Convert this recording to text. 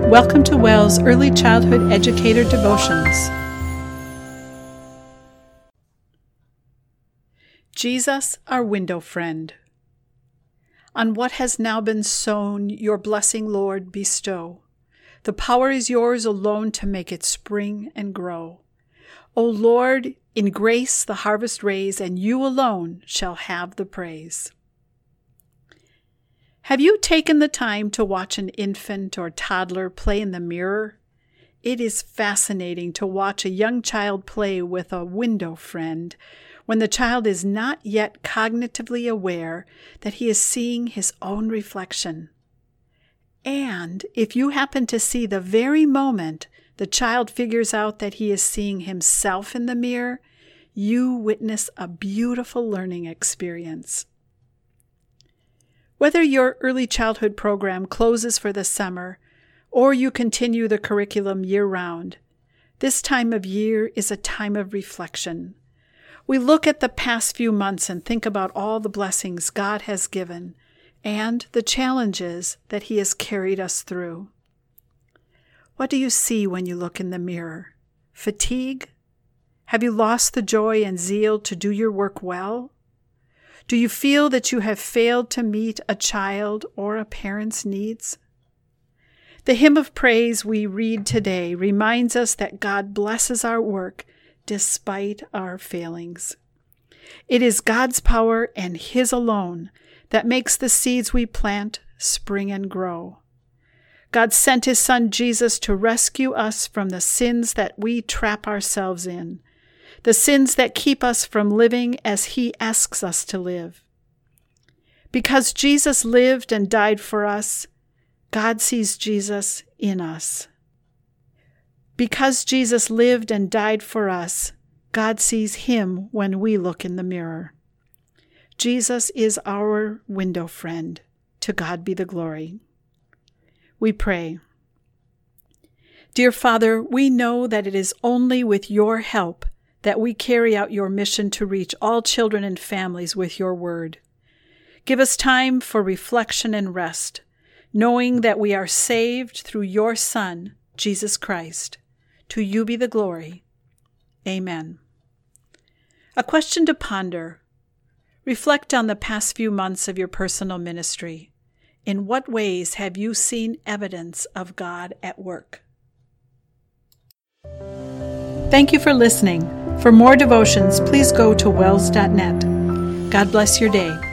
Welcome to WELL's Early Childhood Educator Devotions. Jesus, our window friend. On what has now been sown, your blessing, Lord, bestow. The power is yours alone to make it spring and grow. O Lord, in grace the harvest raise, and you alone shall have the praise. Have you taken the time to watch an infant or toddler play in the mirror? It is fascinating to watch a young child play with a window friend when the child is not yet cognitively aware that he is seeing his own reflection. And if you happen to see the very moment the child figures out that he is seeing himself in the mirror, you witness a beautiful learning experience. Whether your early childhood program closes for the summer or you continue the curriculum year-round, this time of year is a time of reflection. We look at the past few months and think about all the blessings God has given and the challenges that He has carried us through. What do you see when you look in the mirror? Fatigue? Have you lost the joy and zeal to do your work well? Do you feel that you have failed to meet a child or a parent's needs? The hymn of praise we read today reminds us that God blesses our work despite our failings. It is God's power and His alone that makes the seeds we plant spring and grow. God sent His Son Jesus to rescue us from the sins that we trap ourselves in, the sins that keep us from living as He asks us to live. Because Jesus lived and died for us, God sees Jesus in us. Because Jesus lived and died for us, God sees Him when we look in the mirror. Jesus is our window friend. To God be the glory. We pray. Dear Father, we know that it is only with your help that we carry out your mission to reach all children and families with your word. Give us time for reflection and rest, knowing that we are saved through your Son, Jesus Christ. To you be the glory. Amen. A question to ponder. Reflect on the past few months of your personal ministry. In what ways have you seen evidence of God at work? Thank you for listening. For more devotions, please go to wells.net. God bless your day.